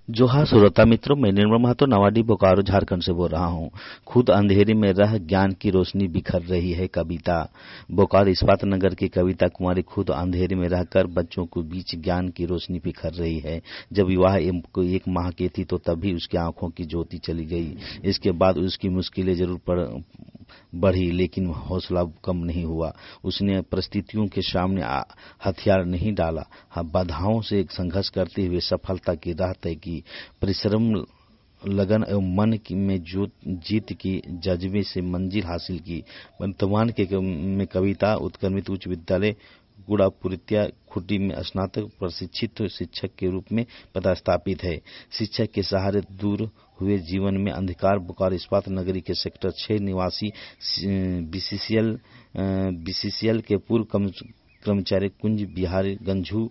जोहार श्रोता मित्रों, मैं निर्मल महतो नवाडी बोकारो झारखंड से बोल रहा हूँ। खुद अंधेरे में रह ज्ञान की रोशनी बिखर रही है कविता। बोकारो इस्पात नगर की कविता कुमारी खुद अंधेरे में रहकर बच्चों के बीच ज्ञान की रोशनी बिखर रही है। जब विवाह एक माह की थी तो तभी उसकी आंखों की ज्योति चली गई। इसके बाद उसकी मुश्किलें जरूर बढ़ी, लेकिन हौसला कम नहीं हुआ। उसने परिस्थितियों के सामने हथियार नहीं डाला, बाधाओं से संघर्ष करते हुए सफलता की राह तय की। परिश्रम, लगन एवं मन में जीत की जज्बे से मंजिल हासिल की। वर्तमान में कविता उत्क्रमित उच्च विद्यालय गुड़ापुरिया खुटी में स्नातक प्रशिक्षित शिक्षक के रूप में पदस्थापित है। शिक्षक के सहारे दूर हुए जीवन में अंधकार। बोकारो इस्पात नगरी के सेक्टर 6 निवासी बीसीसीएल के पूर्व कर्मचारी कुंज बिहारी गंझू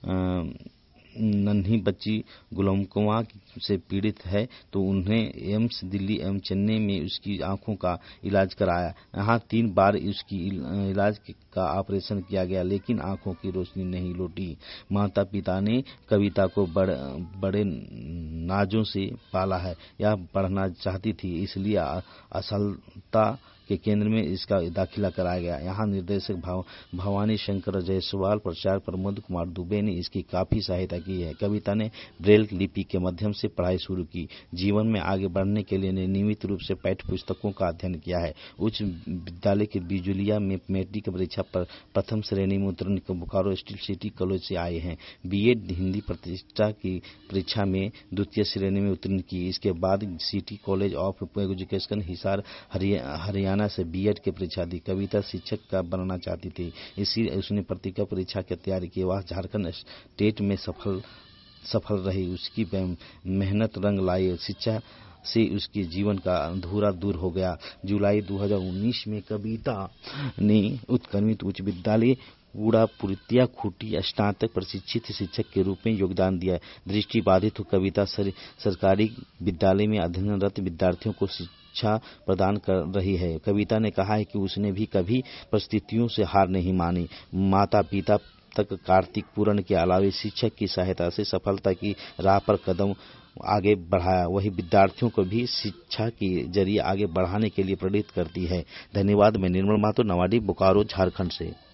नन्ही बच्ची ग्लूकोमा से पीड़ित है, तो उन्हें एम्स दिल्ली एवं चेन्नई में उसकी आंखों का इलाज कराया। यहाँ 3 बार उसकी इलाज का ऑपरेशन किया गया, लेकिन आंखों की रोशनी नहीं लौटी। माता पिता ने कविता को बड़े नाजों से पाला है। यह पढ़ना चाहती थी, इसलिए असलता के केंद्र में इसका दाखिला कराया गया। यहाँ निर्देशक भवानी शंकर जायसवाल, प्रचारक प्रमोद कुमार दुबे ने इसकी काफी सहायता की है। कविता ने ब्रेल लिपि के माध्यम से पढ़ाई शुरू की। जीवन में आगे बढ़ने के लिए नियमित रूप से पाठ्य पुस्तकों का अध्ययन किया है। उच्च विद्यालय के बिजुलिया में मैट्रिक परीक्षा पर प्रथम श्रेणी में उत्तीर्ण बोकारो स्टील सिटी कॉलेज से आए हैं। बीएड हिंदी प्रतिष्ठा की परीक्षा में द्वितीय श्रेणी में उत्तीर्ण की। इसके बाद city college of education Hisar Haryana से बीएड की परीक्षा दी। कविता शिक्षक का बनना चाहती थी, इसलिए उसने पत्रिका परीक्षा की तैयारी की। वह झारखंड स्टेट में सफल रही। उसकी मेहनत रंग लाई। शिक्षा से उसके जीवन का अधूरा दूर हो गया। जुलाई 2019 में कविता ने उत्क्रमित उच्च विद्यालय गुड़ापुरिया खुटी स्नातक प्रशिक्षित शिक्षक के रूप में योगदान दिया। दृष्टिबाधित हो कविता सरकारी विद्यालय में अध्ययनरत विद्यार्थियों को शिक्षा प्रदान कर रही है। कविता ने कहा है कि उसने भी कभी परिस्थितियों से हार नहीं मानी। माता पिता तक कार्तिक पूर्ण के अलावे शिक्षक की सहायता से सफलता की राह पर कदम आगे बढ़ाया। वही विद्यार्थियों को भी शिक्षा के जरिए आगे बढ़ाने के लिए प्रेरित करती है। धन्यवाद। मैं निर्मल महतो नवाडी बोकारो झारखंड से।